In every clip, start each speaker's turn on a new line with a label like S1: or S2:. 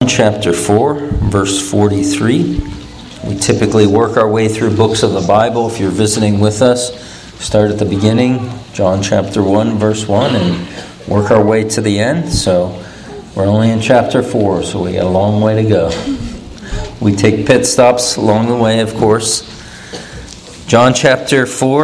S1: chapter 4, verse 43. We typically work our way through books of the Bible. If you're visiting with us, start at the beginning, John chapter 1, verse 1, and work our way to the end. So we're only in chapter 4, so we got a long way to go. We take pit stops along the way, of course. John chapter 4,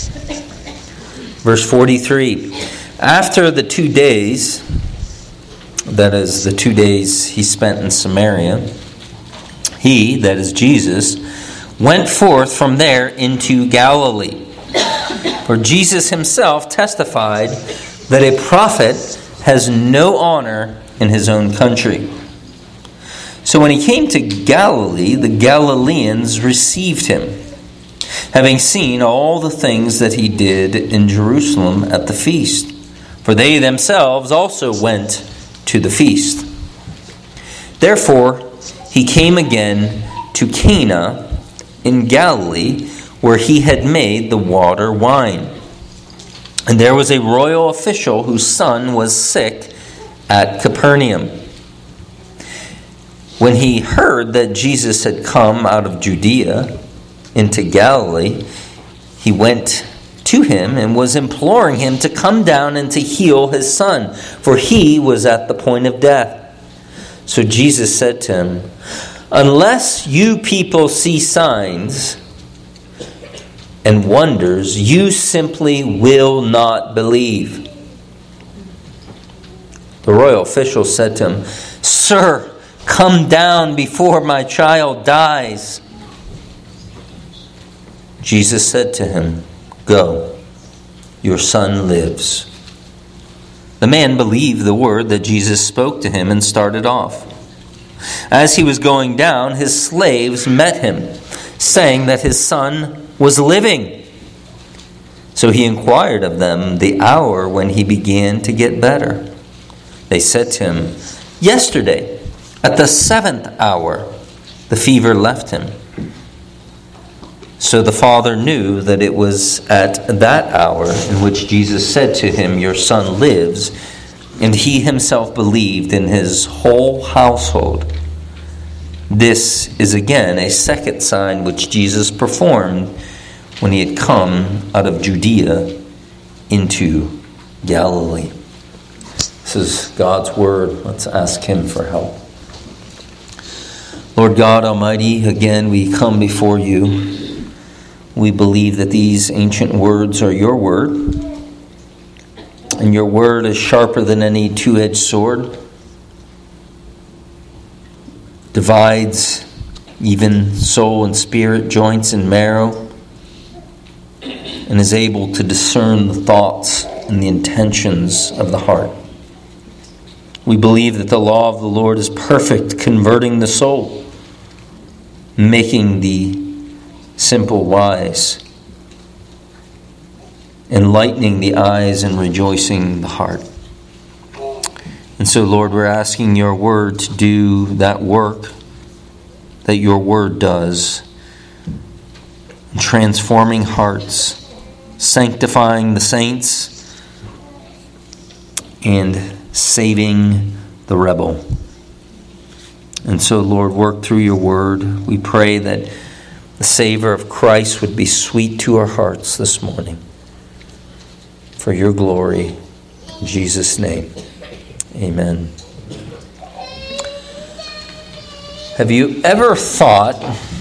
S1: verse 43. After the 2 days, that is the 2 days he spent in Samaria, he, that is Jesus, went forth from there into Galilee. For Jesus himself testified that a prophet has no honor in his own country. So when he came to Galilee, the Galileans received him, having seen all the things that he did in Jerusalem at the feast. For they themselves also went to the feast. Therefore, he came again to Cana in Galilee, where he had made the water wine. And there was a royal official whose son was sick at Capernaum. When he heard that Jesus had come out of Judea into Galilee, he went to him and was imploring him to come down and to heal his son, for he was at the point of death. So Jesus said to him, "Unless you people see signs and wonders, you simply will not believe." The royal official said to him, "Sir, come down before my child dies." Jesus said to him, "Go, your son lives." The man believed the word that Jesus spoke to him and started off. As he was going down, his slaves met him, saying that his son was living. So he inquired of them the hour when he began to get better. They said to him, "Yesterday, at the 7th hour, the fever left him." So the father knew that it was at that hour in which Jesus said to him, "Your son lives," and he himself believed in his whole household. This is again a second sign which Jesus performed when he had come out of Judea into Galilee. This is God's word. Let's ask him for help. Lord God Almighty, again we come before you. We believe that these ancient words are your word, and your word is sharper than any two-edged sword, divides even soul and spirit, joints and marrow, and is able to discern the thoughts and the intentions of the heart. We believe that the law of the Lord is perfect, converting the soul, making the simple wise, enlightening the eyes and rejoicing the heart. And so, Lord, we're asking your word to do that work that your word does, transforming hearts, sanctifying the saints, and saving the rebel. And so, Lord, work through your word. We pray that the savor of Christ would be sweet to our hearts this morning. For your glory, in Jesus' name, amen. Have you ever thought,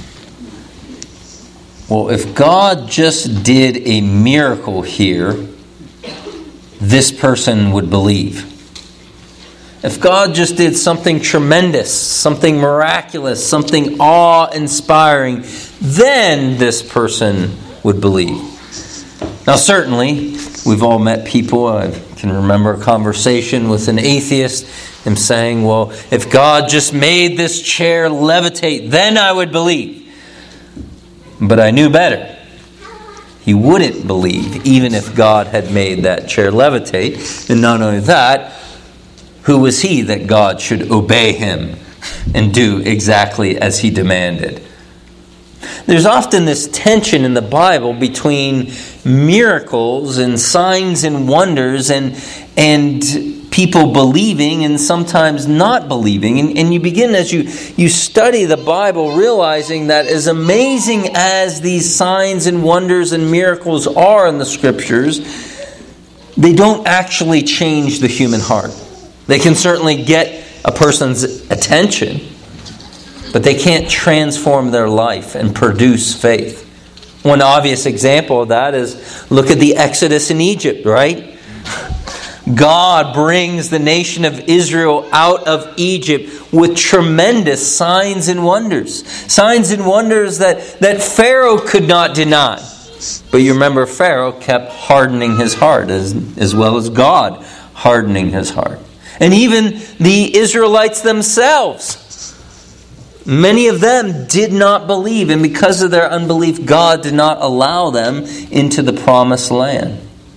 S1: well, if God just did a miracle here, this person would believe? If God just did something tremendous, something miraculous, something awe-inspiring, then this person would believe. Now, certainly, we've all met people. I can remember a conversation with an atheist, him saying, well, if God just made this chair levitate, then I would believe. But I knew better. He wouldn't believe, even if God had made that chair levitate. And not only that, who was he that God should obey him and do exactly as he demanded? There's often this tension in the Bible between miracles and signs and wonders and people believing and sometimes not believing. And you begin, as you study the Bible, realizing that as amazing as these signs and wonders and miracles are in the Scriptures, they don't actually change the human heart. They can certainly get a person's attention, but they can't transform their life and produce faith. One obvious example of that is, look at the Exodus in Egypt, right? God brings the nation of Israel out of Egypt with tremendous signs and wonders. Signs and wonders that Pharaoh could not deny. But you remember, Pharaoh kept hardening his heart, as well as God hardening his heart. And even the Israelites themselves, many of them did not believe. And because of their unbelief, God did not allow them into the promised land.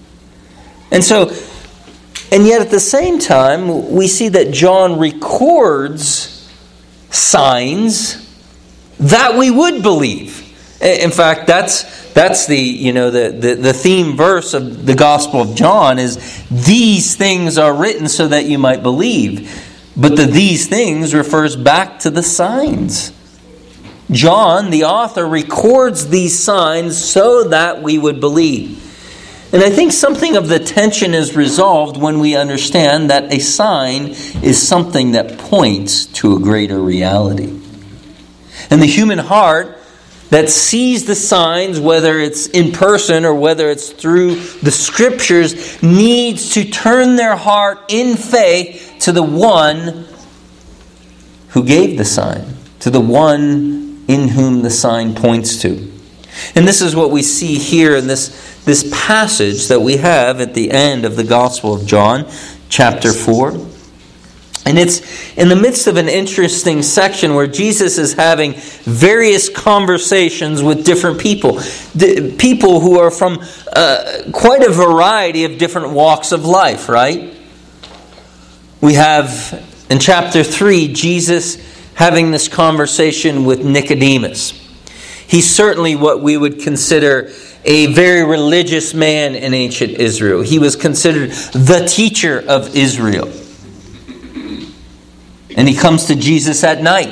S1: And yet at the same time, we see that John records signs that we would believe. In fact, that's the theme verse of the Gospel of John is, these things are written so that you might believe. But these things refers back to the signs. John, the author, records these signs so that we would believe. And I think something of the tension is resolved when we understand that a sign is something that points to a greater reality. And the human heart that sees the signs, whether it's in person or whether it's through the Scriptures, needs to turn their heart in faith to the one who gave the sign, to the one in whom the sign points to. And this is what we see here in this passage that we have at the end of the Gospel of John, chapter 4. And it's in the midst of an interesting section where Jesus is having various conversations with different people. People who are from quite a variety of different walks of life, right? We have, in chapter 3, Jesus having this conversation with Nicodemus. He's certainly what we would consider a very religious man in ancient Israel. He was considered the teacher of Israel. And he comes to Jesus at night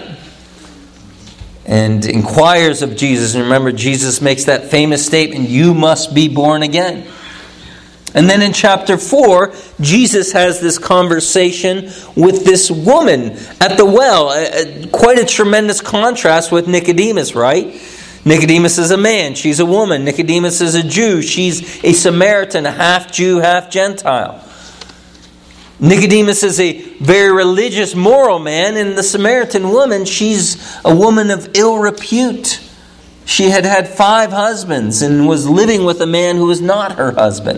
S1: and inquires of Jesus. And remember, Jesus makes that famous statement, "You must be born again." And then in chapter 4, Jesus has this conversation with this woman at the well. Quite a tremendous contrast with Nicodemus, right? Nicodemus is a man, she's a woman. Nicodemus is a Jew, she's a Samaritan, a half Jew, half Gentile. Nicodemus is a very religious, moral man, and the Samaritan woman, she's a woman of ill repute. She had had 5 husbands and was living with a man who was not her husband.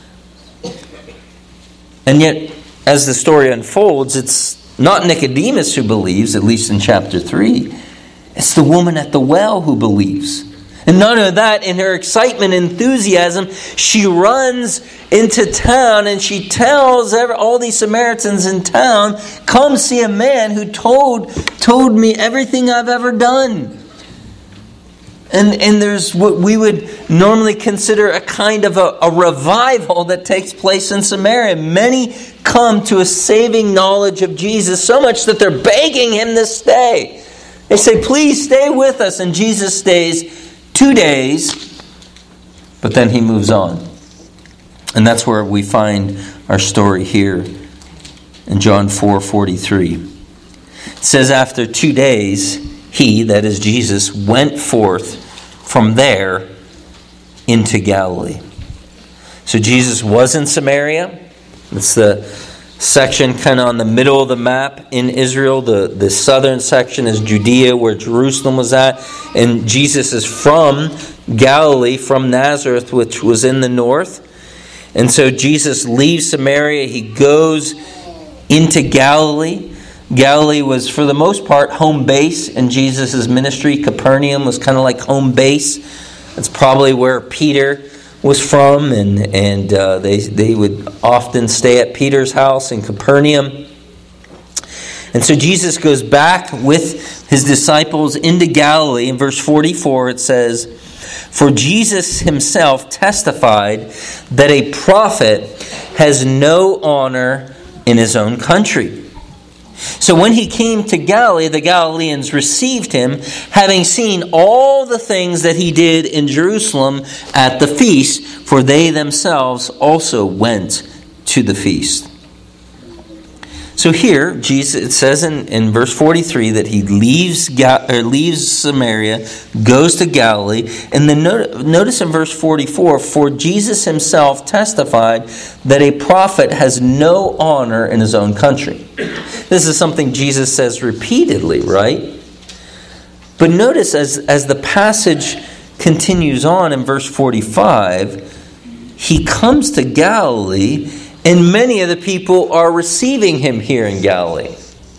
S1: And yet, as the story unfolds, it's not Nicodemus who believes, at least in chapter 3. It's the woman at the well who believes. And none of that, in her excitement and enthusiasm, she runs into town and she tells all these Samaritans in town, "Come see a man who told me everything I've ever done." And there's what we would normally consider a kind of a revival that takes place in Samaria. Many come to a saving knowledge of Jesus, so much that they're begging him to stay. They say, "Please stay with us." And Jesus stays 2 days, but then he moves on. And that's where we find our story here in John 4:43. It says, after 2 days, he, that is Jesus, went forth from there into Galilee. So Jesus was in Samaria. It's the section kind of on the middle of the map in Israel. The southern section is Judea, where Jerusalem was at. And Jesus is from Galilee, from Nazareth, which was in the north. And so Jesus leaves Samaria. He goes into Galilee. Galilee was, for the most part, home base in Jesus' ministry. Capernaum was kind of like home base. That's probably where Peter was from, and they would often stay at Peter's house in Capernaum. And so Jesus goes back with his disciples into Galilee. In verse 44 it says, "For Jesus himself testified that a prophet has no honor in his own country. So when he came to Galilee, the Galileans received him, having seen all the things that he did in Jerusalem at the feast, for they themselves also went to the feast. So here, Jesus, it says in verse 43 that he leaves Samaria, goes to Galilee, and then notice in verse 44, for Jesus himself testified that a prophet has no honor in his own country. This is something Jesus says repeatedly, right? But notice as the passage continues on in verse 45, he comes to Galilee, and many of the people are receiving him here in Galilee.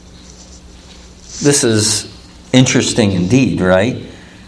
S1: This is interesting indeed, right?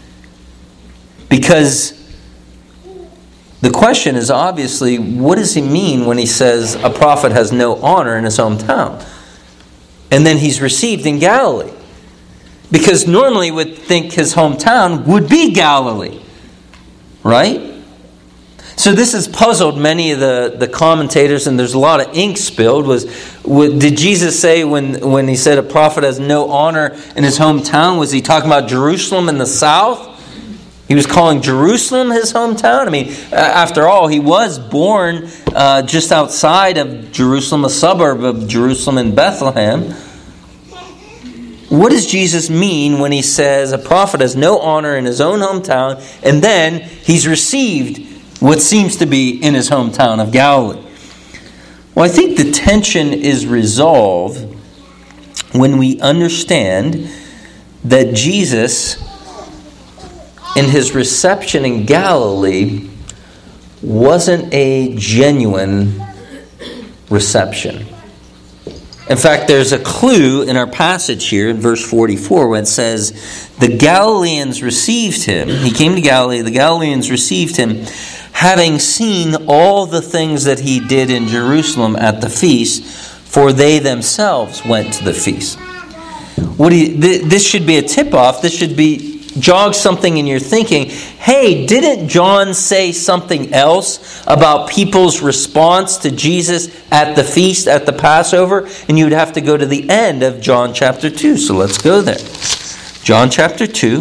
S1: Because the question is obviously, what does he mean when he says a prophet has no honor in his hometown? And then he's received in Galilee. Because normally we would think his hometown would be Galilee. Right? So this has puzzled many of the commentators, and there's a lot of ink spilled. Did Jesus say when he said a prophet has no honor in his hometown, was he talking about Jerusalem in the south? He was calling Jerusalem his hometown? I mean, after all, he was born just outside of Jerusalem, a suburb of Jerusalem in Bethlehem. What does Jesus mean when he says a prophet has no honor in his own hometown, and then he's received what seems to be in his hometown of Galilee? Well, I think the tension is resolved when we understand that Jesus, in his reception in Galilee, wasn't a genuine reception. In fact, there's a clue in our passage here in verse 44 when it says, the Galileans received him. He came to Galilee, the Galileans received him, having seen all the things that he did in Jerusalem at the feast, for they themselves went to the feast. This should be a tip-off. This should jog something in your thinking. Hey, didn't John say something else about people's response to Jesus at the feast, at the Passover? And you would have to go to the end of John chapter 2. So let's go there. John chapter 2,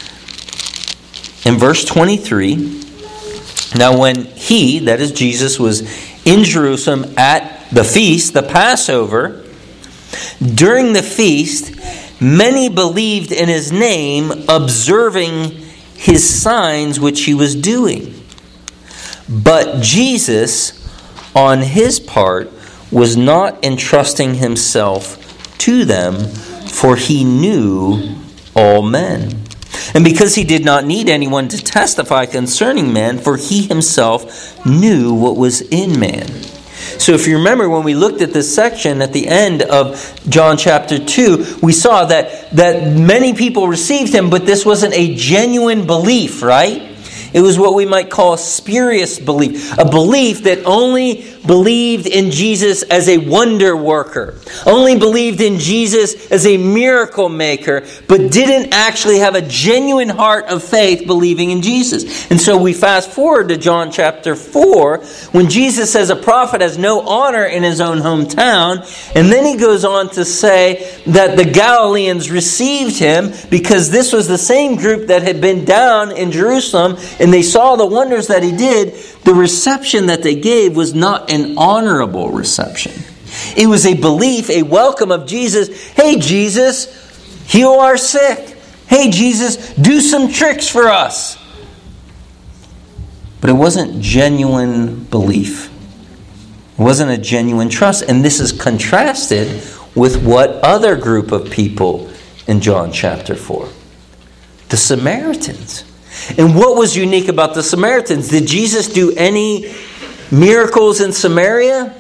S1: in verse 23. Now when he, that is Jesus, was in Jerusalem at the feast, the Passover, during the feast, many believed in his name, observing his signs which he was doing. But Jesus, on his part, was not entrusting himself to them, for he knew all men. And because he did not need anyone to testify concerning man, for he himself knew what was in man. So if you remember when we looked at this section at the end of John chapter 2, we saw that many people received him, but this wasn't a genuine belief, right? It was what we might call a spurious belief. A belief that only believed in Jesus as a wonder worker. Only believed in Jesus as a miracle maker. But didn't actually have a genuine heart of faith believing in Jesus. And so we fast forward to John chapter 4. When Jesus says a prophet has no honor in his own hometown. And then he goes on to say that the Galileans received him. Because this was the same group that had been down in Jerusalem. And they saw the wonders that he did. The reception that they gave was not an honorable reception. It was a belief, a welcome of Jesus. Hey, Jesus, heal our sick. Hey, Jesus, do some tricks for us. But it wasn't genuine belief. It wasn't a genuine trust. And this is contrasted with what other group of people in John chapter 4? The Samaritans. And what was unique about the Samaritans? Did Jesus do any miracles in Samaria?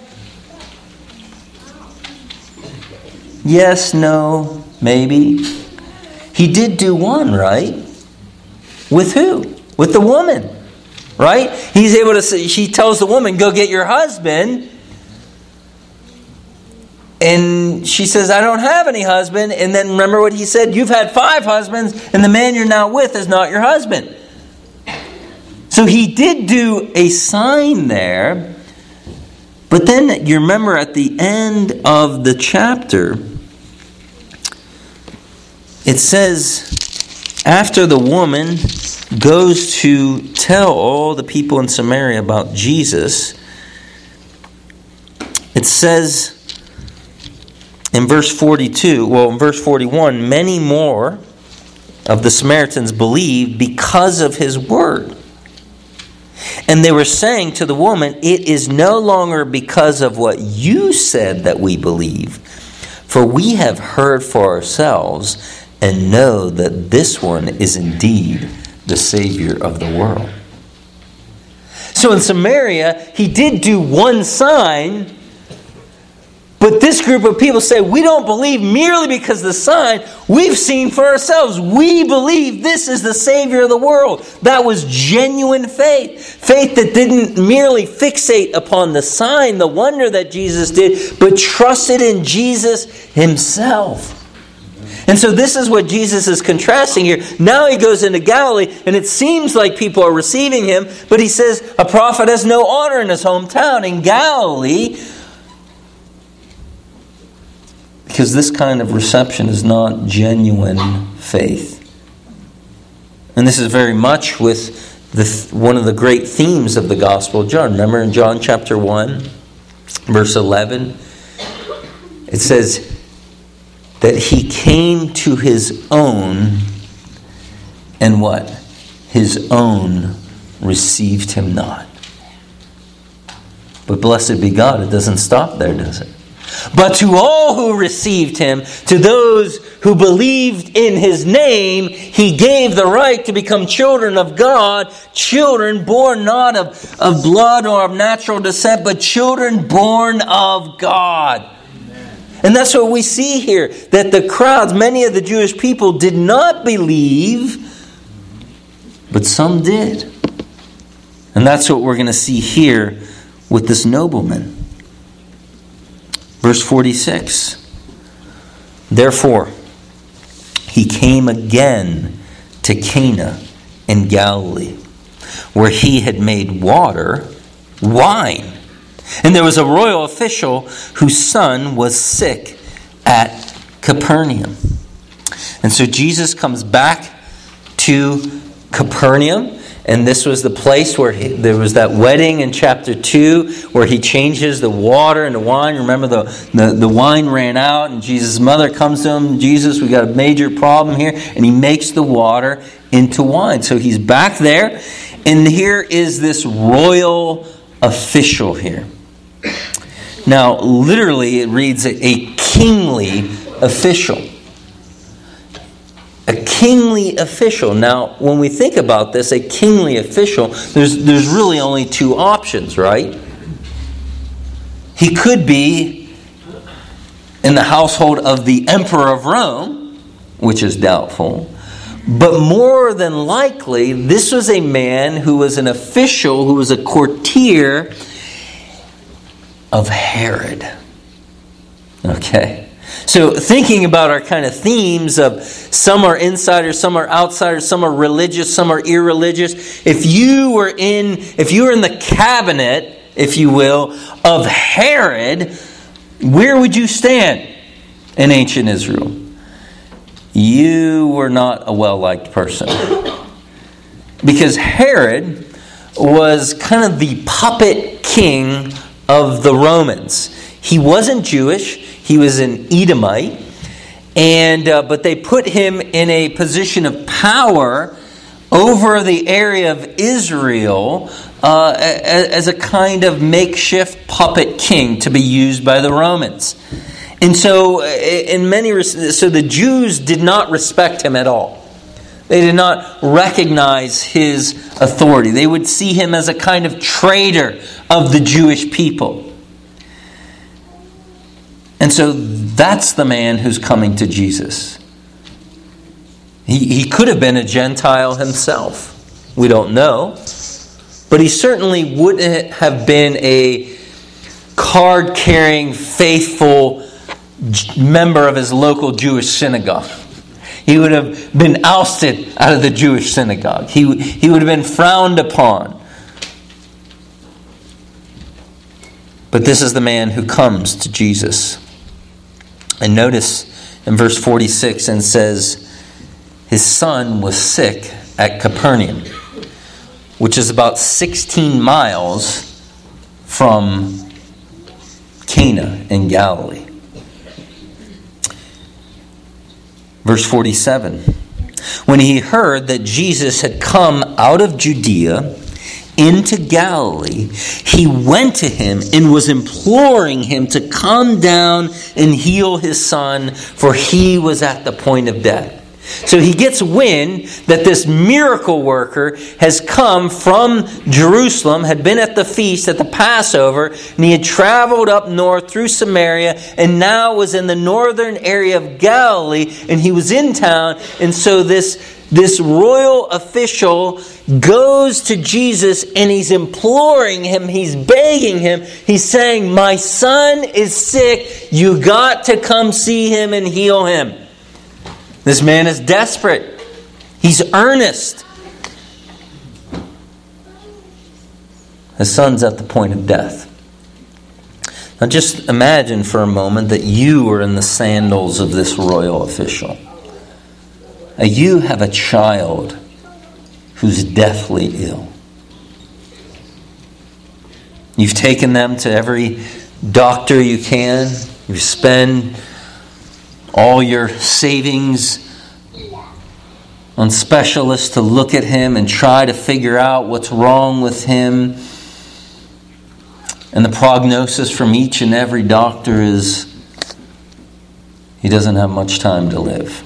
S1: Yes, no, maybe. He did do one, right? With who? With the woman, right? He's able to say, she tells the woman, go get your husband. And she says, I don't have any husband. And then remember what he said? You've had 5 husbands, and the man you're now with is not your husband. So he did do a sign there. But then you remember at the end of the chapter, it says, after the woman goes to tell all the people in Samaria about Jesus, it says in verse 41, many more of the Samaritans believed because of his word. And they were saying to the woman, it is no longer because of what you said that we believe, for we have heard for ourselves and know that this one is indeed the Savior of the world. So in Samaria, he did do one sign, but this group of people say, we don't believe merely because of the sign. We've seen for ourselves. We believe this is the Savior of the world. That was genuine faith. Faith that didn't merely fixate upon the sign, the wonder that Jesus did, but trusted in Jesus himself. And so this is what Jesus is contrasting here. Now he goes into Galilee, and it seems like people are receiving him, but he says a prophet has no honor in his hometown in Galilee, because this kind of reception is not genuine faith. And this is very much with one of the great themes of the Gospel of John. Remember in John chapter 1, verse 11, it says that he came to his own, and what? His own received him not. But blessed be God, it doesn't stop there, does it? But to all who received him, to those who believed in his name, he gave the right to become children of God, children born not of blood or of natural descent, but children born of God. Amen. And that's what we see here, that the crowds, many of the Jewish people did not believe, but some did. And that's what we're going to see here with this nobleman. Verse 46, therefore, he came again to Cana in Galilee, where he had made water wine. And there was a royal official whose son was sick at Capernaum. And so Jesus comes back to Capernaum. And this was the place where there was that wedding in chapter 2 where he changes the water into wine. Remember the wine ran out and Jesus' mother comes to him. Jesus, we got a major problem here. And he makes the water into wine. So he's back there. And here is this royal official here. Now, literally it reads a kingly official. A kingly official. Now, when we think about this, a kingly official, there's really only two options, right? He could be in the household of the Emperor of Rome, which is doubtful. But more than likely, this was a man who was an official, who was a courtier of Herod. Okay. So thinking about our kind of themes of some are insiders, some are outsiders, some are religious, some are irreligious. If you were in the cabinet, if you will, of Herod, where would you stand in ancient Israel? You were not a well-liked person. Because Herod was kind of the puppet king of the Romans. He wasn't Jewish. He was an Edomite, but they put him in a position of power over the area of Israel as a kind of makeshift puppet king to be used by the Romans. And so, so the Jews did not respect him at all. They did not recognize his authority. They would see him as a kind of traitor of the Jewish people. And so that's the man who's coming to Jesus. He could have been a Gentile himself. We don't know. But he certainly wouldn't have been a card-carrying, faithful member of his local Jewish synagogue. He would have been ousted out of the Jewish synagogue. He would have been frowned upon. But this is the man who comes to Jesus. And notice in verse 46, and says, his son was sick at Capernaum, which is about 16 miles from Cana in Galilee. Verse 47. When he heard that Jesus had come out of Judea into Galilee, he went to him and was imploring him to come down and heal his son, for he was at the point of death. So he gets wind that this miracle worker has come from Jerusalem, had been at the feast at the Passover, and he had traveled up north through Samaria, and now was in the northern area of Galilee, and he was in town. And so this royal official goes to Jesus and he's imploring him, he's begging him, he's saying, my son is sick, you got to come see him and heal him. This man is desperate. He's earnest. His son's at the point of death. Now just imagine for a moment that you are in the sandals of this royal official. Now you have a child who's deathly ill. You've taken them to every doctor you can. You spend all your savings on specialists to look at him and try to figure out what's wrong with him. And the prognosis from each and every doctor is he doesn't have much time to live.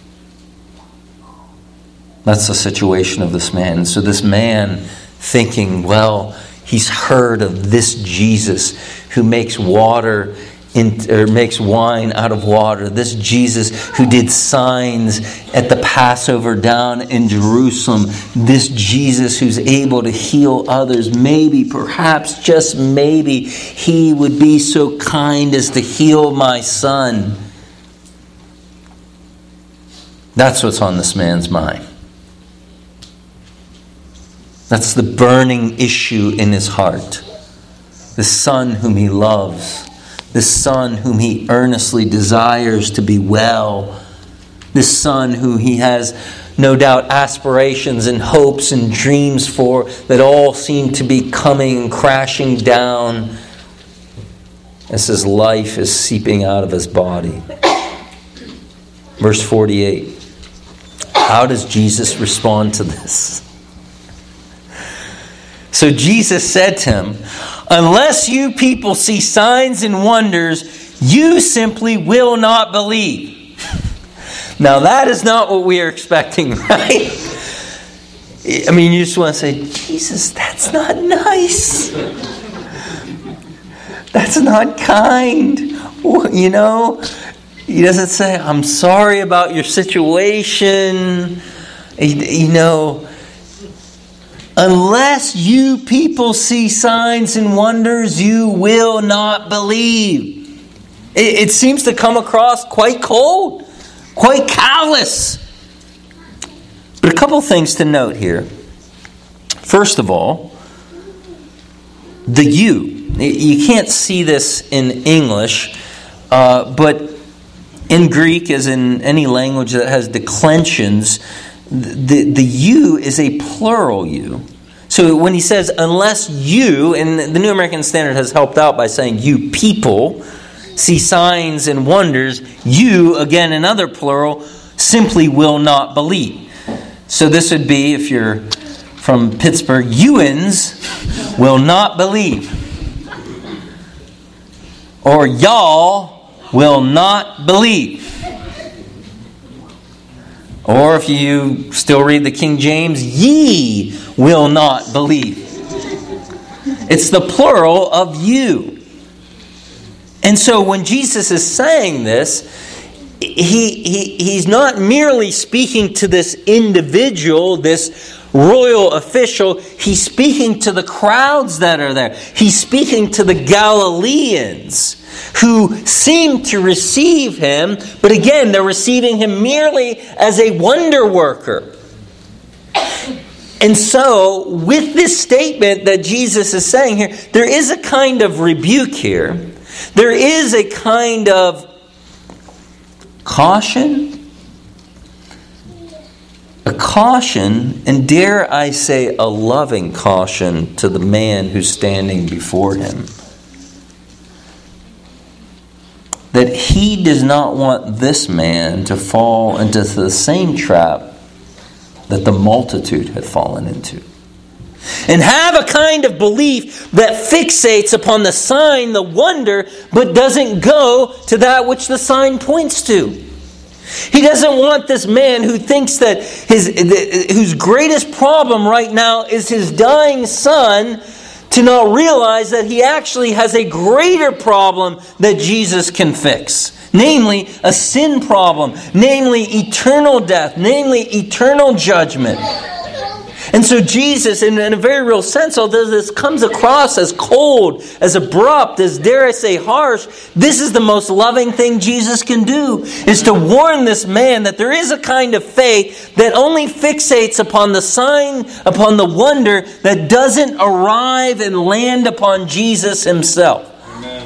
S1: That's the situation of this man. So this man thinking, well, he's heard of this Jesus who makes makes wine out of water. This Jesus who did signs at the Passover down in Jerusalem. This Jesus who's able to heal others. Maybe, perhaps, just maybe, he would be so kind as to heal my son. That's what's on this man's mind. That's the burning issue in his heart. The son whom he loves. This son whom he earnestly desires to be well. This son who he has no doubt aspirations and hopes and dreams for that all seem to be coming and crashing down as his life is seeping out of his body. Verse 48. How does Jesus respond to this? So Jesus said to him, unless you people see signs and wonders, you simply will not believe. Now that is not what we are expecting, right? I mean, you just want to say, Jesus, that's not nice. That's not kind. You know, he doesn't say, I'm sorry about your situation. You know, unless you people see signs and wonders, you will not believe. It seems to come across quite cold, quite callous. But a couple things to note here. First of all, the you. You can't see this in English, but in Greek, as in any language that has declensions, the you is a plural you. So when he says, unless you, and the New American Standard has helped out by saying you people see signs and wonders, you, again another plural, simply will not believe. So this would be, if you're from Pittsburgh, you'ns will not believe. Or y'all will not believe. Or if you still read the King James, ye will not believe. It's the plural of you. And so when Jesus is saying this, he's not merely speaking to this individual, this royal official. He's speaking to the crowds that are there. He's speaking to the Galileans who seem to receive him, but again, they're receiving him merely as a wonder worker. And so, with this statement that Jesus is saying here, there is a kind of rebuke here. There is a kind of caution. A caution, and dare I say, a loving caution to the man who's standing before him. That he does not want this man to fall into the same trap that the multitude had fallen into. And have a kind of belief that fixates upon the sign, the wonder, but doesn't go to that which the sign points to. He doesn't want this man who thinks that whose greatest problem right now is his dying son to not realize that he actually has a greater problem that Jesus can fix. Namely, a sin problem. Namely, eternal death. Namely, eternal judgment. And so Jesus, in a very real sense, although this comes across as cold, as abrupt, as dare I say harsh, this is the most loving thing Jesus can do, is to warn this man that there is a kind of faith that only fixates upon the sign, upon the wonder, that doesn't arrive and land upon Jesus himself.
S2: Amen.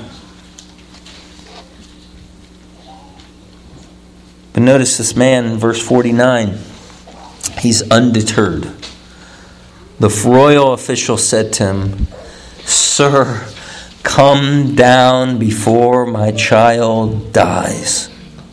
S1: But notice this man in verse 49, he's undeterred. The royal official said to him, "Sir, come down before my child dies."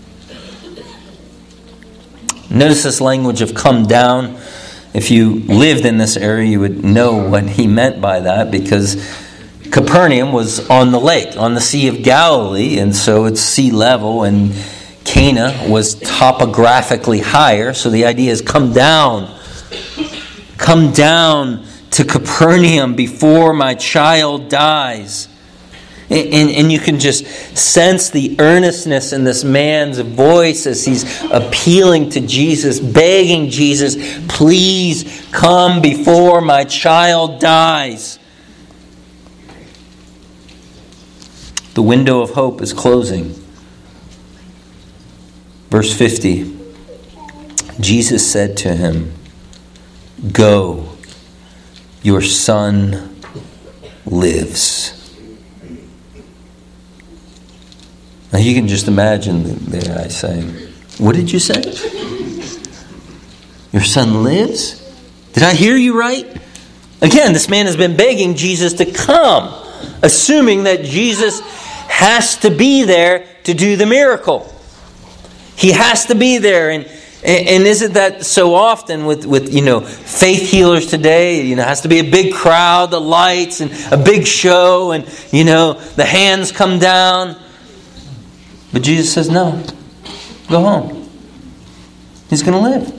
S1: Notice this language of "come down." If you lived in this area, you would know what he meant by that, because Capernaum was on the lake, on the Sea of Galilee, and so it's sea level, and Cana was topographically higher, so the idea is come down. Come down to Capernaum before my child dies. And you can just sense the earnestness in this man's voice as he's appealing to Jesus, begging Jesus, please come before my child dies. The window of hope is closing. Verse 50, Jesus said to him, "Go, your son lives." Now you can just imagine the guy saying, "What did you say? Your son lives? Did I hear you right?" Again, this man has been begging Jesus to come, assuming that Jesus has to be there to do the miracle. He has to be there, and isn't that so often with faith healers today? It has to be a big crowd, the lights, and a big show, and the hands come down. But Jesus says, no, go home. He's going to live.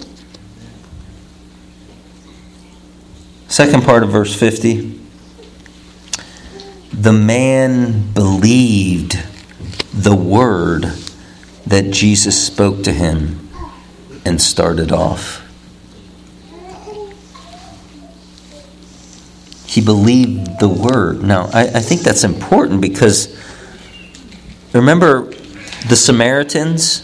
S1: Second part of verse 50. The man believed the word that Jesus spoke to him and started off. He believed the word. Now, I think that's important, because remember the Samaritans?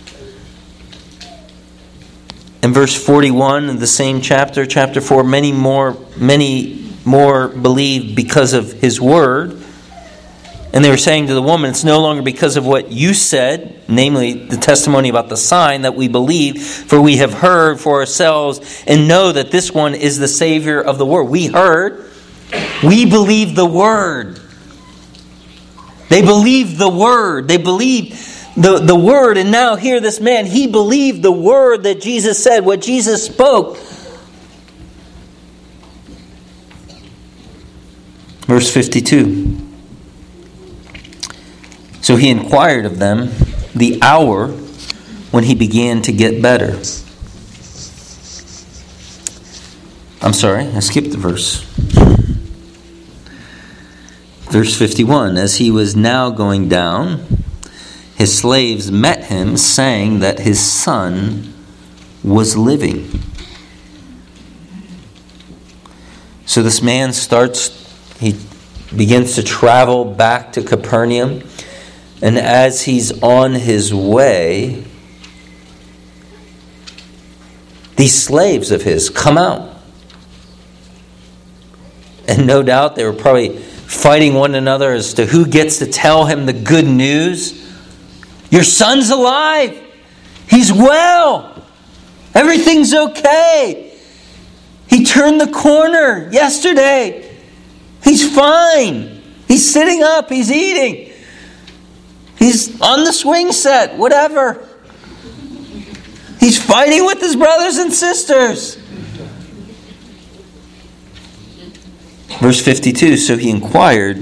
S1: In verse 41 of the same chapter, chapter 4, many more believed because of his word. And they were saying to the woman, it's no longer because of what you said, namely the testimony about the sign, that we believe, for we have heard for ourselves and know that this one is the Savior of the world. We heard. We believe the word. They believed the word. They believed the word. And now here this man, he believed the word that Jesus said, what Jesus spoke. Verse 52. So he inquired of them the hour when he began to get better. I'm sorry, I skipped the verse. Verse 51. As he was now going down, his slaves met him, saying that his son was living. So this man he begins to travel back to Capernaum. And as he's on his way, these slaves of his come out. And no doubt they were probably fighting one another as to who gets to tell him the good news. Your son's alive. He's well. Everything's okay. He turned the corner yesterday. He's fine. He's sitting up. He's eating. He's on the swing set. Whatever. He's fighting with his brothers and sisters. Verse 52, so he inquired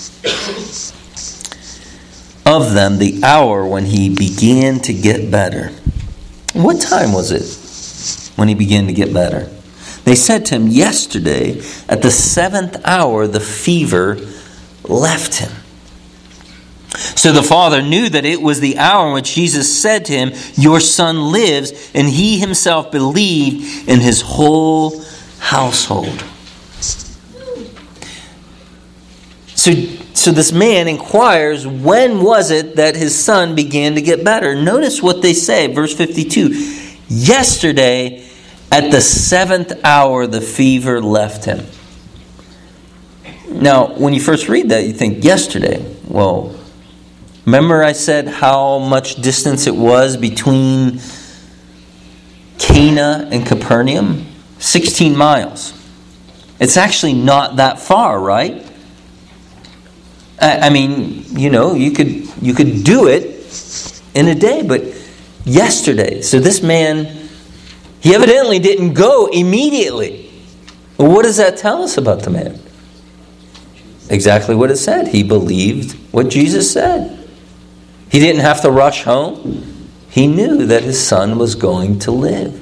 S1: of them the hour when he began to get better. What time was it when he began to get better? They said to him, yesterday at the 7th hour the fever left him. So the father knew that it was the hour in which Jesus said to him, your son lives, and he himself believed in his whole household. So this man inquires, when was it that his son began to get better? Notice what they say, verse 52. Yesterday, at the 7th hour, the fever left him. Now, when you first read that, you think, yesterday. Well, remember I said how much distance it was between Cana and Capernaum? 16 miles. It's actually not that far, right? I mean, you could do it in a day, but yesterday. So this man, he evidently didn't go immediately. Well, what does that tell us about the man? Exactly what it said. He believed what Jesus said. He didn't have to rush home. He knew that his son was going to live.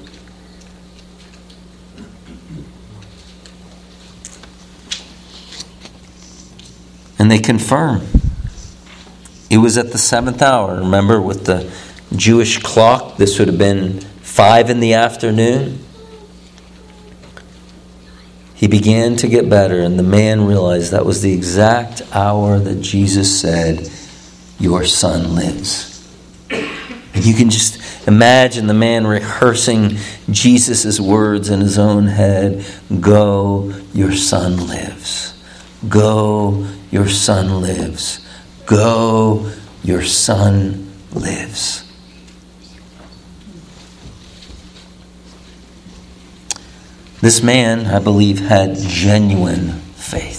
S1: And they confirm. It was at the 7th hour. Remember, with the Jewish clock, this would have been 5 in the afternoon. He began to get better, and the man realized that was the exact hour that Jesus said, your son lives. And you can just imagine the man rehearsing Jesus' words in his own head. Go, your son lives. Go, your son lives. Go, your son lives. This man, I believe, had genuine faith.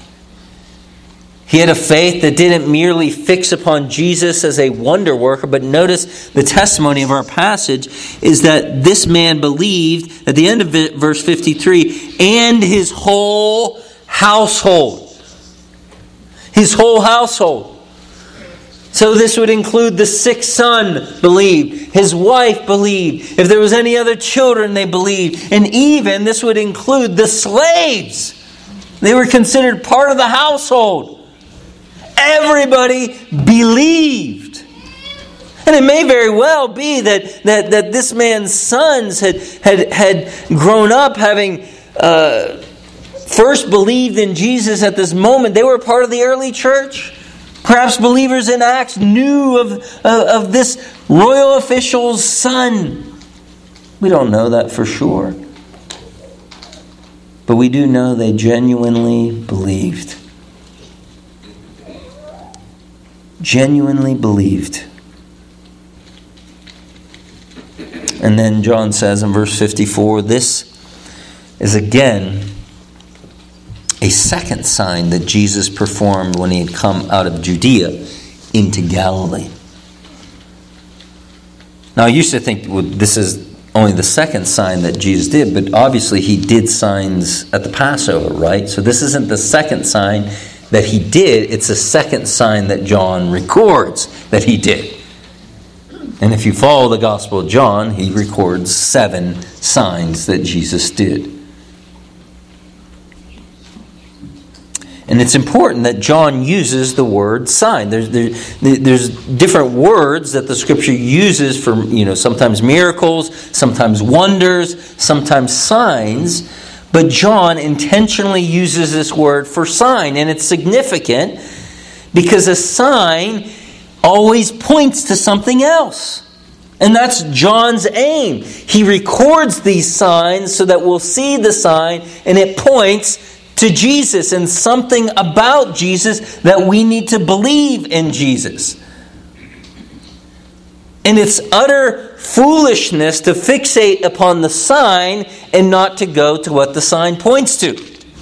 S1: He had a faith that didn't merely fix upon Jesus as a wonder worker, but notice the testimony of our passage is that this man believed, at the end of verse 53, and his whole household. His whole household. So this would include the sick son believed. His wife believed. If there was any other children, they believed. And even this would include the slaves. They were considered part of the household. Everybody believed. And it may very well be that this man's sons had grown up having first believed in Jesus at this moment. They were part of the early church. Perhaps believers in Acts knew of this royal official's son. We don't know that for sure. But we do know they genuinely believed. Genuinely believed. And then John says in verse 54, this is again a second sign that Jesus performed when he had come out of Judea into Galilee. Now, I used to think this is only the second sign that Jesus did, but obviously he did signs at the Passover, right? So this isn't the second sign that he did, it's the second sign that John records that he did. And if you follow the Gospel of John, he records 7 signs that Jesus did. And it's important that John uses the word sign. There's different words that the Scripture uses for, sometimes miracles, sometimes wonders, sometimes signs. But John intentionally uses this word for sign. And it's significant because a sign always points to something else. And that's John's aim. He records these signs so that we'll see the sign and it points to Jesus and something about Jesus that we need to believe in Jesus. And it's utter foolishness to fixate upon the sign and not to go to what the sign points to.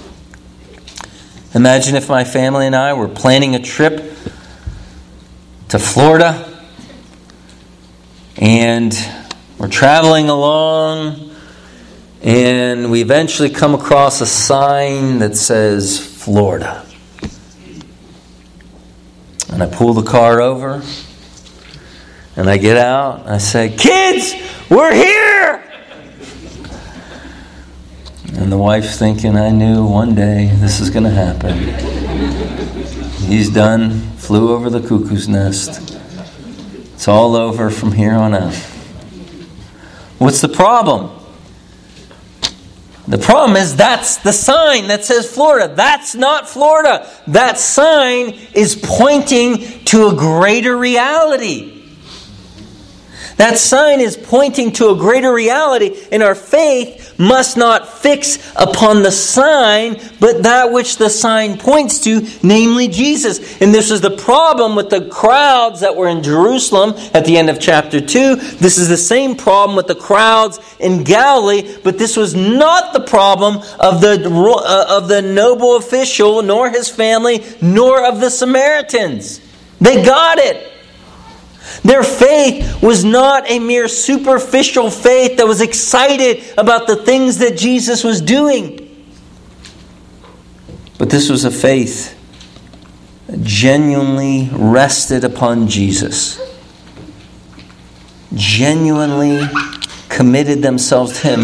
S1: Imagine if my family and I were planning a trip to Florida, and we're traveling along, and we eventually come across a sign that says Florida. And I pull the car over, and I get out, and I say, "Kids, we're here!" And the wife's thinking, I knew one day this is going to happen. He's done, flew over the cuckoo's nest. It's all over from here on out. What's the problem? The problem is that's the sign that says Florida. That's not Florida. That sign is pointing to a greater reality. That sign is pointing to a greater reality, and our faith must not fix upon the sign, but that which the sign points to, namely Jesus. And this is the problem with the crowds that were in Jerusalem at the end of chapter 2. This is the same problem with the crowds in Galilee, but this was not the problem of the noble official, nor his family, nor of the Samaritans. They got it. Their faith was not a mere superficial faith that was excited about the things that Jesus was doing. But this was a faith that genuinely rested upon Jesus. Genuinely committed themselves to Him.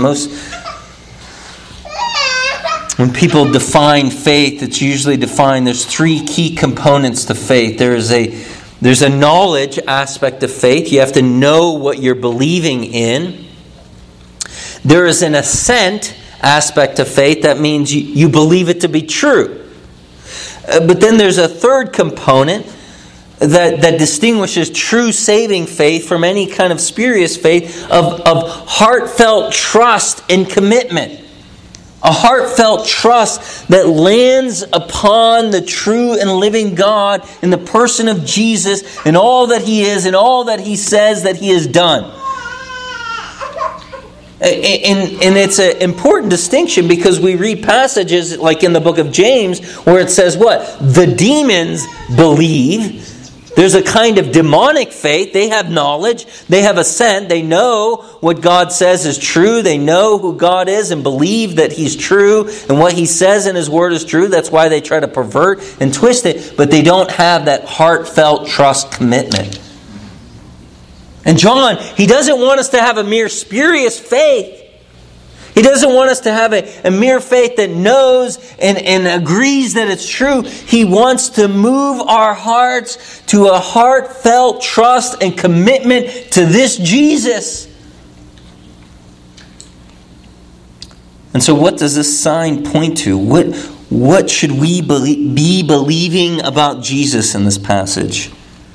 S1: When people define faith, it's usually defined, there's three key components to faith. There's a knowledge aspect of faith. You have to know what you're believing in. There is an assent aspect of faith. That means you believe it to be true. But then there's a third component that distinguishes true saving faith from any kind of spurious faith of heartfelt trust and commitment. A heartfelt trust that lands upon the true and living God in the person of Jesus and all that He is and all that He says that He has done. And it's an important distinction because we read passages like in the book of James where it says what? The demons believe. There's a kind of demonic faith. They have knowledge. They have assent. They know what God says is true. They know who God is and believe that He's true. And what He says in His Word is true. That's why they try to pervert and twist it. But they don't have that heartfelt trust commitment. And John, he doesn't want us to have a mere spurious faith. He doesn't want us to have a mere faith that knows and agrees that it's true. He wants to move our hearts to a heartfelt trust and commitment to this Jesus. And so what does this sign point to? What should we be believing about Jesus in this passage?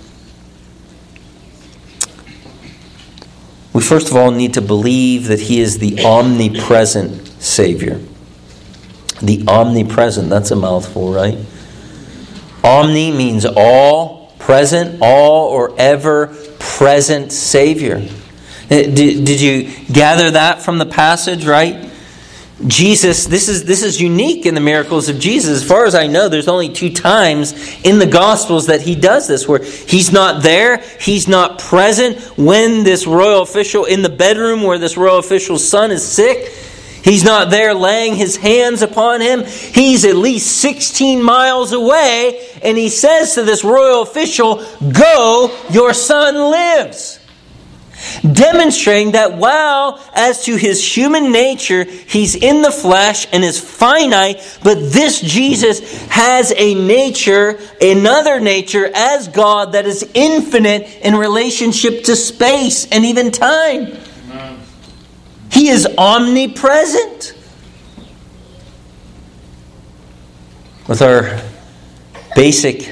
S1: We first of all need to believe that He is the omnipresent Savior. The omnipresent, that's a mouthful, right? Omni means all, present, all or ever present Savior. Did you gather that from the passage, right? Jesus, this is unique in the miracles of Jesus. As far as I know, there's only 2 times in the Gospels that He does this, where He's not there, He's not present when this royal official, in the bedroom where this royal official's son is sick, He's not there laying His hands upon him. He's at least 16 miles away, and He says to this royal official, "Go, your son lives." Demonstrating that while as to His human nature, He's in the flesh and is finite, but this Jesus has a nature, another nature as God that is infinite in relationship to space and even time. Amen. He is omnipresent. With our basic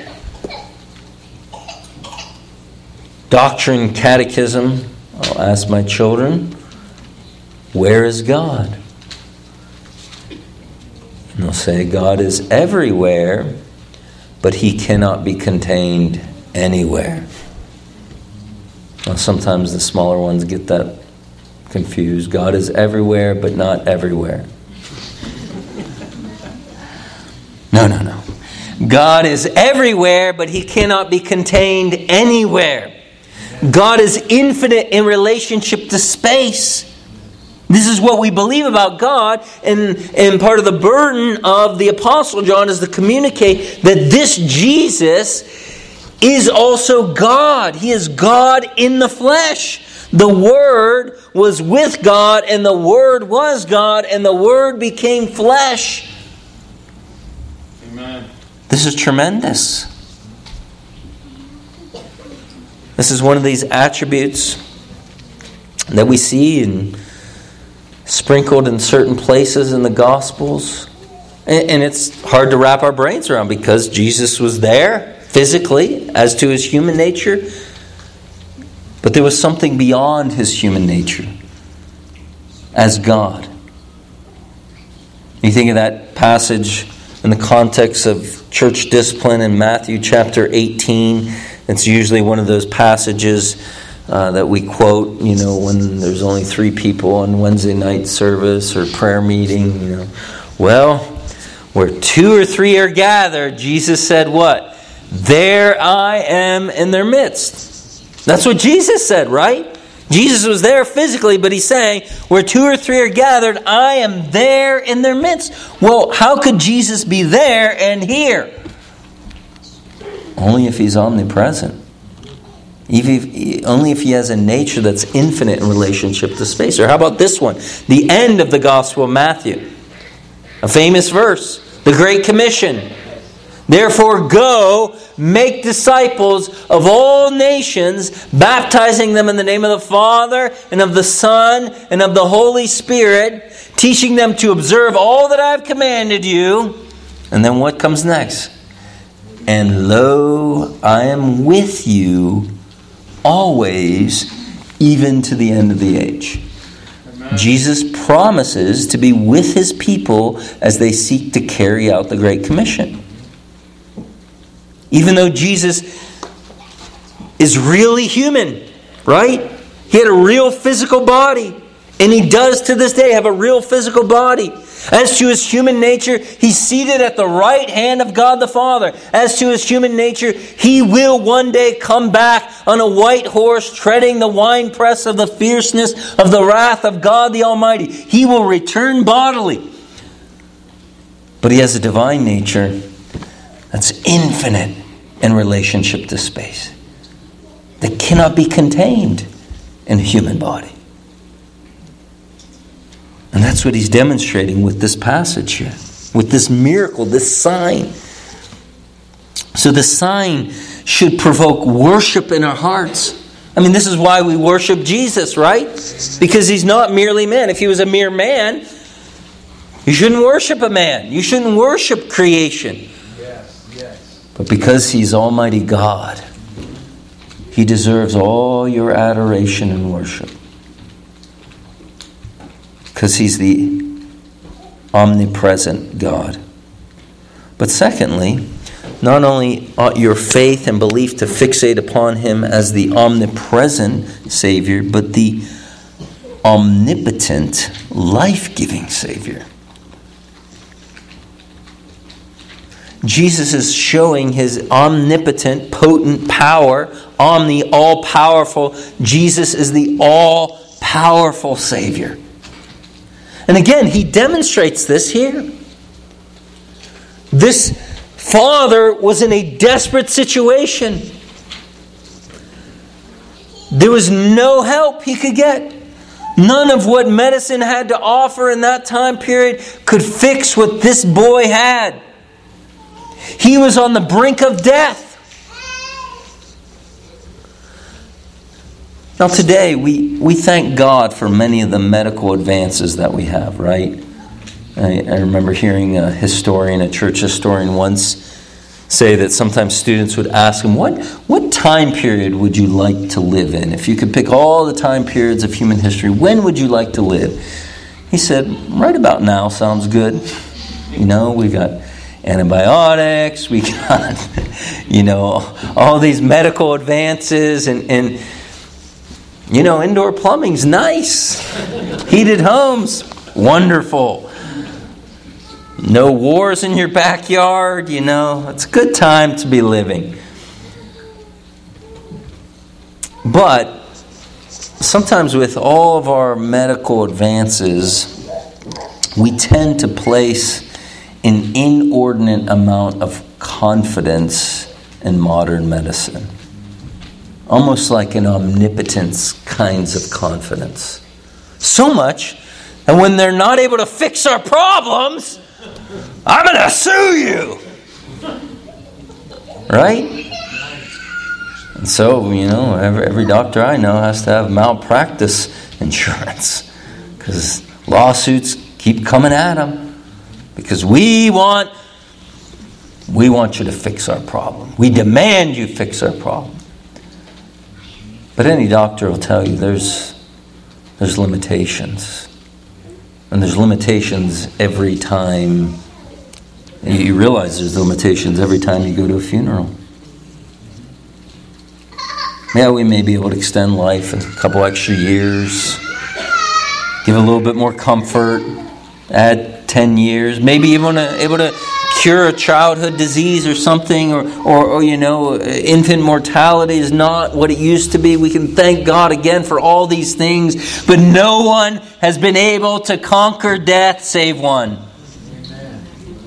S1: doctrine catechism, I'll ask my children, where is God? And they'll say, God is everywhere, but he cannot be contained anywhere. Now, sometimes the smaller ones get that confused. God is everywhere, but not everywhere. No. God is everywhere, but he cannot be contained anywhere. God is infinite in relationship to space. This is what we believe about God, and part of the burden of the Apostle John is to communicate that this Jesus is also God. He is God in the flesh. The Word was with God, and the Word was God, and the Word became flesh.
S2: Amen.
S1: This is tremendous. This is one of these attributes that we see and sprinkled in certain places in the Gospels. And it's hard to wrap our brains around because Jesus was there physically as to his human nature. But there was something beyond his human nature as God. You think of that passage in the context of church discipline in Matthew chapter 18. It's usually one of those passages that we quote, when there's only 3 people on Wednesday night service or prayer meeting. Well, where 2 or 3 are gathered, Jesus said what? There I am in their midst. That's what Jesus said, right? Jesus was there physically, but he's saying, where 2 or 3 are gathered, I am there in their midst. Well, how could Jesus be there and here? Only if he's omnipresent. Only if he has a nature that's infinite in relationship to space. Or how about this one? The end of the Gospel of Matthew. A famous verse. The Great Commission. Therefore go, make disciples of all nations, baptizing them in the name of the Father, and of the Son, and of the Holy Spirit, teaching them to observe all that I have commanded you. And then what comes next? And lo, I am with you always, even to the end of the age. Amen. Jesus promises to be with his people as they seek to carry out the Great Commission. Even though Jesus is really human, right? He had a real physical body. And he does to this day have a real physical body. As to his human nature, he's seated at the right hand of God the Father. As to his human nature, he will one day come back on a white horse, treading the winepress of the fierceness of the wrath of God the Almighty. He will return bodily. But he has a divine nature that's infinite in relationship to space, that cannot be contained in a human body. And that's what he's demonstrating with this passage here, with this miracle, this sign. So the sign should provoke worship in our hearts. I mean, this is why we worship Jesus, right? Because he's not merely man. If he was a mere man, you shouldn't worship a man. You shouldn't worship creation. But because he's Almighty God, he deserves all your adoration and worship. Because he's the omnipresent God. But secondly, not only ought your faith and belief to fixate upon him as the omnipresent Savior, but the omnipotent, life-giving Savior. Jesus is showing his omnipotent, potent power, all-powerful. Jesus is the all-powerful Savior. And again, he demonstrates this here. This father was in a desperate situation. There was no help he could get. None of what medicine had to offer in that time period could fix what this boy had. He was on the brink of death. Now today, we thank God for many of the medical advances that we have, right? I remember hearing a church historian once say that sometimes students would ask him, what time period would you like to live in? If you could pick all the time periods of human history, when would you like to live? He said, right about now sounds good. We got antibiotics, we got, all these medical advances, and indoor plumbing's nice. Heated homes, wonderful. No wars in your backyard, It's a good time to be living. But sometimes with all of our medical advances, we tend to place an inordinate amount of confidence in modern medicine. Almost like an omnipotence kinds of confidence. So much that when they're not able to fix our problems, I'm going to sue you. Right? And so, every doctor I know has to have malpractice insurance. Because lawsuits keep coming at them. Because we want you to fix our problem. We demand you fix our problem. But any doctor will tell you there's limitations. And there's limitations every time. You realize there's limitations every time you go to a funeral. Yeah, we may be able to extend life a couple extra years. Give a little bit more comfort. Add 10 years, maybe even able to cure a childhood disease or something, or infant mortality is not what it used to be. We can thank God again for all these things, but no one has been able to conquer death save one. Amen.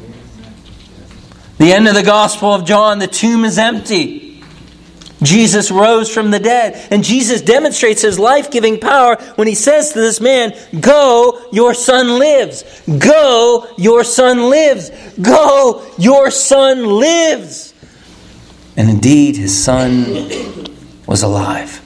S1: The end of the Gospel of John, the tomb is empty. Jesus rose from the dead. And Jesus demonstrates his life-giving power when he says to this man, "Go, your son lives. Go, your son lives. Go, your son lives." And indeed, his son was alive.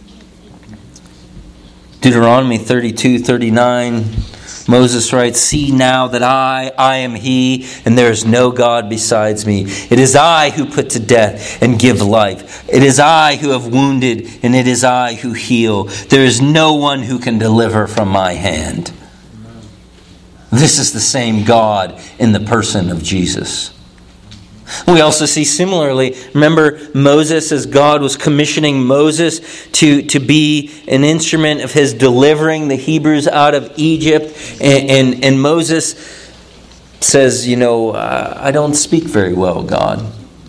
S1: Deuteronomy 32:39, Moses writes, "See now that I am he, and there is no God besides me. It is I who put to death and give life. It is I who have wounded, and it is I who heal. There is no one who can deliver from my hand." This is the same God in the person of Jesus. We also see similarly, remember Moses, as God was commissioning Moses to be an instrument of his delivering the Hebrews out of Egypt. And Moses says, I don't speak very well, God.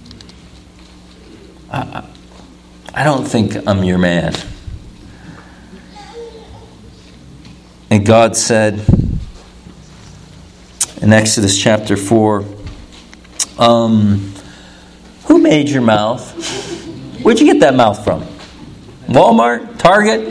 S1: I don't think I'm your man. And God said in Exodus chapter 4, who made your mouth? Where'd you get that mouth from? Walmart? Target?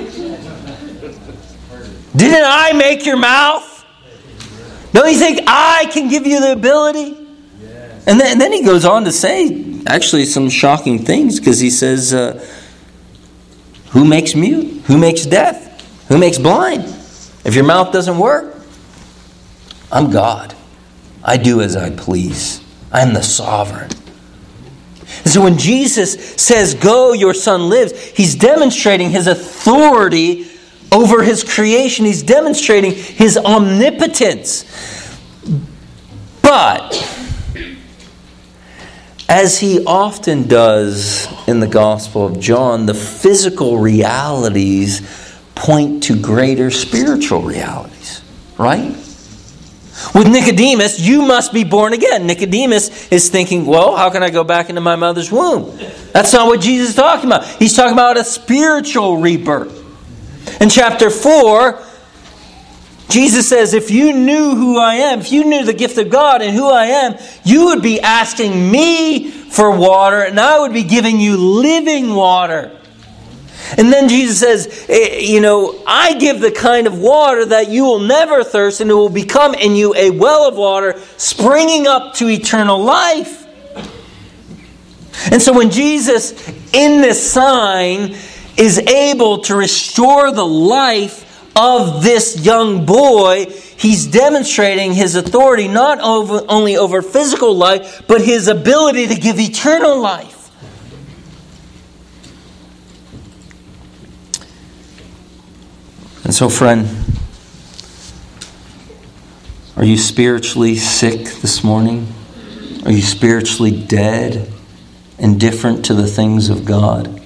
S1: Didn't I make your mouth? Don't you think I can give you the ability? And then he goes on to say, actually, some shocking things, because he says, who makes mute? Who makes deaf? Who makes blind? If your mouth doesn't work, I'm God. I do as I please. I'm the sovereign. And so when Jesus says, "Go, your son lives," he's demonstrating his authority over his creation. He's demonstrating his omnipotence. But, as he often does in the Gospel of John, the physical realities point to greater spiritual realities. Right? With Nicodemus, you must be born again. Nicodemus is thinking, well, how can I go back into my mother's womb? That's not what Jesus is talking about. He's talking about a spiritual rebirth. In chapter 4, Jesus says, if you knew who I am, if you knew the gift of God and who I am, you would be asking me for water, and I would be giving you living water. And then Jesus says, I give the kind of water that you will never thirst, and it will become in you a well of water springing up to eternal life. And so when Jesus, in this sign, is able to restore the life of this young boy, he's demonstrating his authority not only over physical life, but his ability to give eternal life. And so, friend, Are you spiritually sick this morning? Are you spiritually dead, indifferent to the things of God?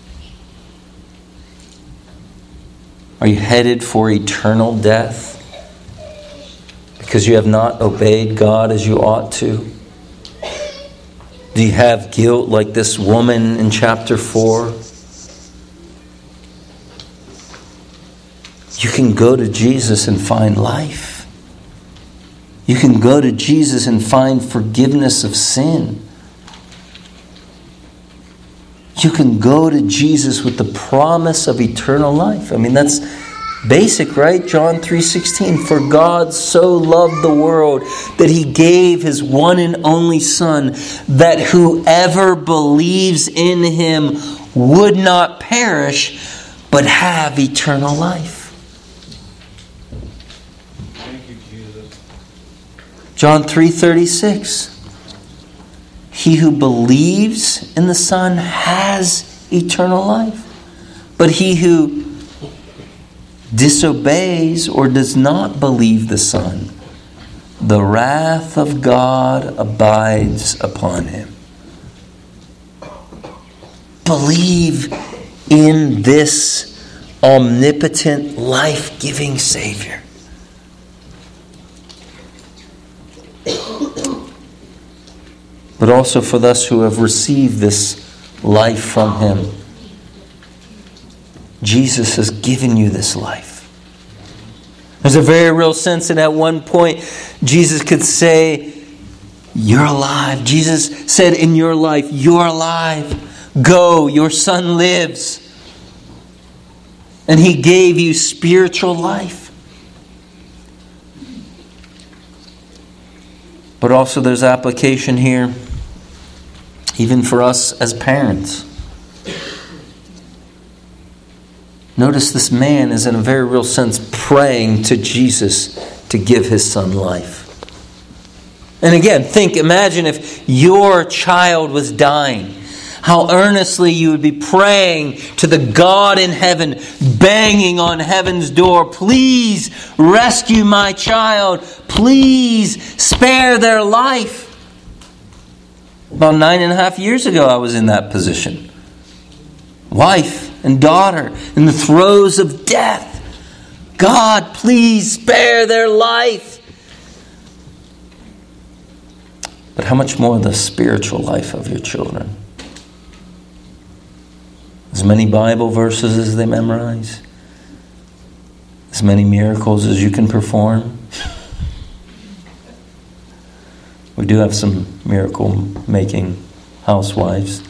S1: Are you headed for eternal death because you have not obeyed God as you ought to? Do you have guilt like this woman in chapter 4? You can go to Jesus and find life. You can go to Jesus and find forgiveness of sin. You can go to Jesus with the promise of eternal life. I mean, that's basic, right? John 3:16. For God so loved the world that He gave His one and only Son, that whoever believes in Him would not perish, but have eternal life. John 3:36. He who believes in the Son has eternal life. But he who disobeys or does not believe the Son, the wrath of God abides upon him. Believe in this omnipotent, life-giving Savior. But also for us who have received this life from Him. Jesus has given you this life. There's a very real sense that at one point Jesus could say, you're alive. Jesus said in your life, you're alive. Go, your son lives. And He gave you spiritual life. But also there's application here, even for us as parents. Notice this man is in a very real sense praying to Jesus to give his son life. And again, imagine if your child was dying. How earnestly you would be praying to the God in heaven, banging on heaven's door. Please rescue my child. Please spare their life. About 9.5 years ago, I was in that position. Wife and daughter in the throes of death. God, please spare their life. But how much more the spiritual life of your children? As many Bible verses as they memorize. As many miracles as you can perform. We do have some miracle-making housewives.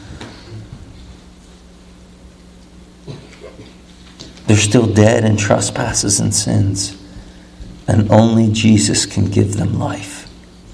S1: They're still dead in trespasses and sins. And only Jesus can give them life.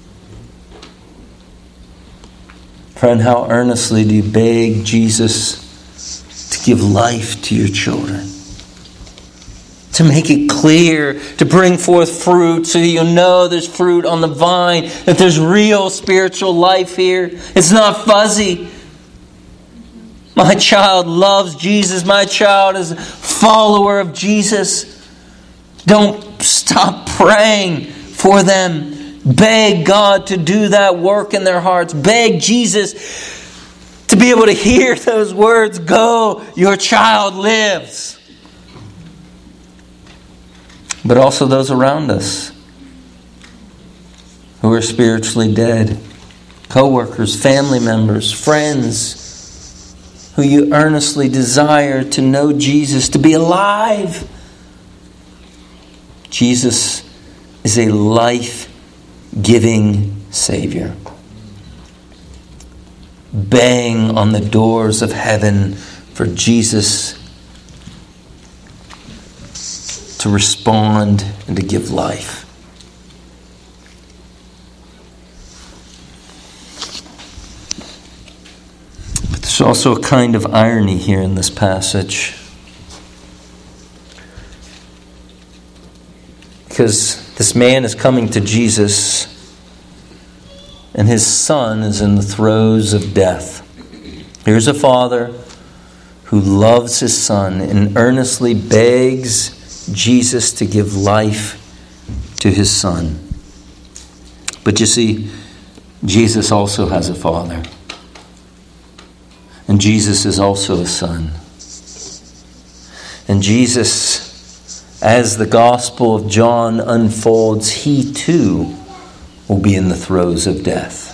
S1: Friend, how earnestly do you beg Jesus to give life to your children? To make it clear, to bring forth fruit so you'll know there's fruit on the vine, that there's real spiritual life here. It's not fuzzy. My child loves Jesus. My child is a follower of Jesus. Don't stop praying for them. Beg God to do that work in their hearts. Beg Jesus to be able to hear those words, go, your child lives. But also those around us who are spiritually dead. Co-workers, family members, friends who you earnestly desire to know Jesus, to be alive. Jesus is a life-giving Savior. Bang on the doors of heaven for Jesus to respond and to give life. But there's also a kind of irony here in this passage. Because this man is coming to Jesus and his son is in the throes of death. Here's a father who loves his son and earnestly begs Jesus to give life to his son. But you see, Jesus also has a Father. And Jesus is also a Son. And Jesus, as the Gospel of John unfolds, he too will be in the throes of death.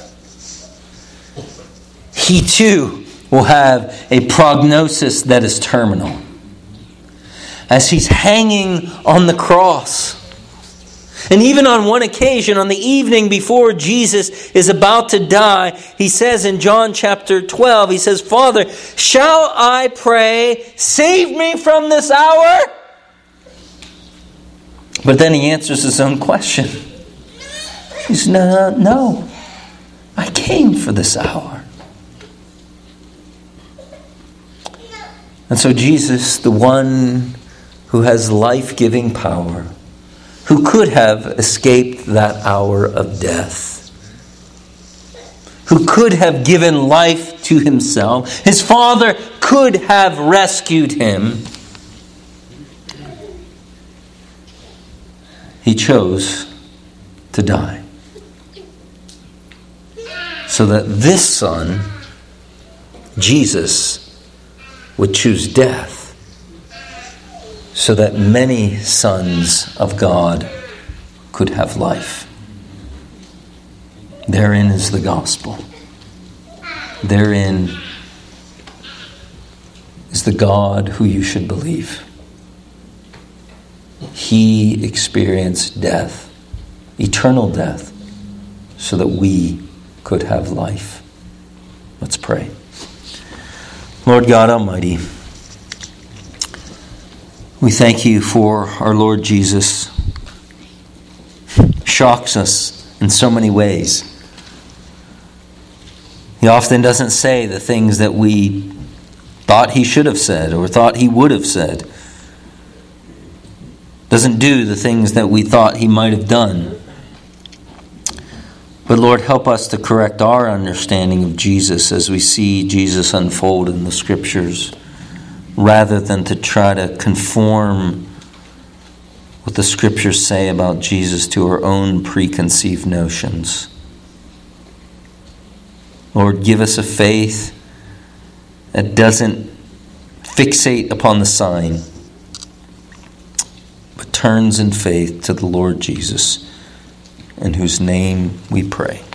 S1: He too will have a prognosis that is terminal. As he's hanging on the cross. And even on one occasion, on the evening before Jesus is about to die, he says in John chapter 12, he says, "Father, shall I pray, save me from this hour?" But then he answers his own question. He says, no, I came for this hour. And so Jesus, the one who has life-giving power, who could have escaped that hour of death, who could have given life to himself, his Father could have rescued him, he chose to die. So that this Son, Jesus, would choose death, so that many sons of God could have life. Therein is the gospel. Therein is the God who you should believe. He experienced death, eternal death, so that we could have life. Let's pray. Lord God Almighty, we thank you for our Lord Jesus. Shocks us in so many ways. He often doesn't say the things that we thought he should have said or thought he would have said. Doesn't do the things that we thought he might have done. But Lord, help us to correct our understanding of Jesus as we see Jesus unfold in the Scriptures, rather than to try to conform what the Scriptures say about Jesus to our own preconceived notions. Lord, give us a faith that doesn't fixate upon the sign, but turns in faith to the Lord Jesus, in whose name we pray.